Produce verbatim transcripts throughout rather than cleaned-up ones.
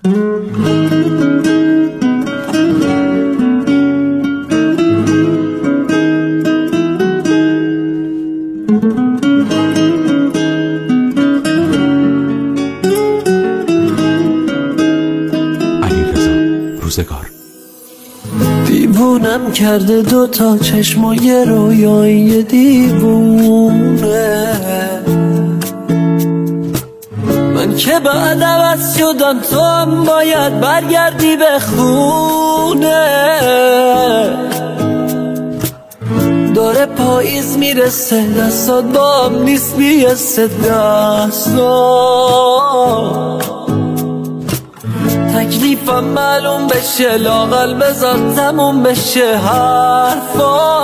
دیوونم کرده دوتا چشمای رویایی دیوونه، من که بعد عوض شدم تو هم باید برگردی به خونه. داره پاییز میرسه دستات با هم نیست بیسته دستات، تکلیفم معلوم بشه لااقل بذار تموم بشه حرفا.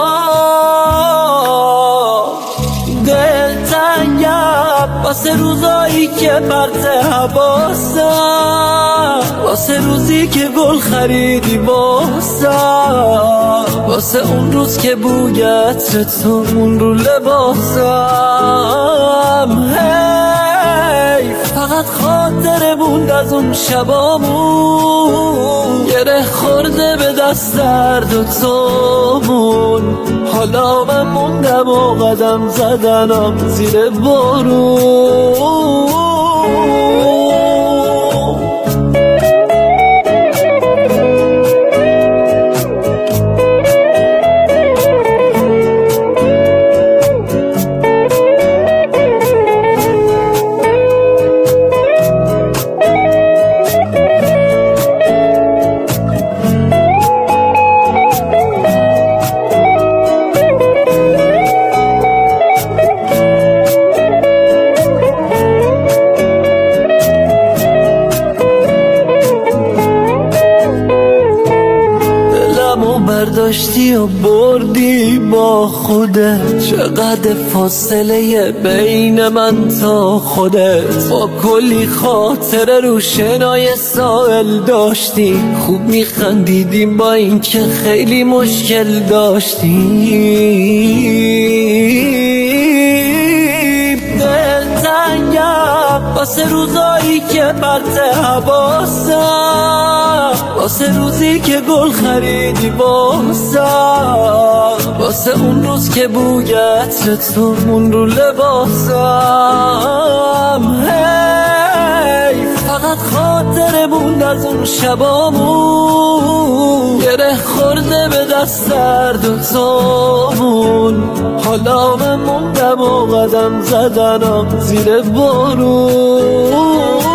دلتنگم واسه روزایی که پرت حواسم، واسه روزی که گل خریدی واسم، واسه اون روز که بوی عطر تو مون رو لباسم. هی فقط خاطره موند از اون شبامون، گره خورده به دست درد و تومون. حالا من موندم و قدم زدنم زیر بارون. برداشتی و بردی با خودت، چقدر فاصله بین من تا خودت. با کلی خاطره رو شنای ساحل داشتی، خوب میخندیدیم با این که خیلی مشکل داشتیم. دلتنگم واسه روزایی که پرت حواسم، واسه روزی که گل خریدی واسم، واسه اون روز که بوی عطر تو مون رو لباسم. هی فقط خاطره موند از اون شبامون، گره خورده به دست درد و تومون. حالا من موندم و قدم زدنم زیر بارون.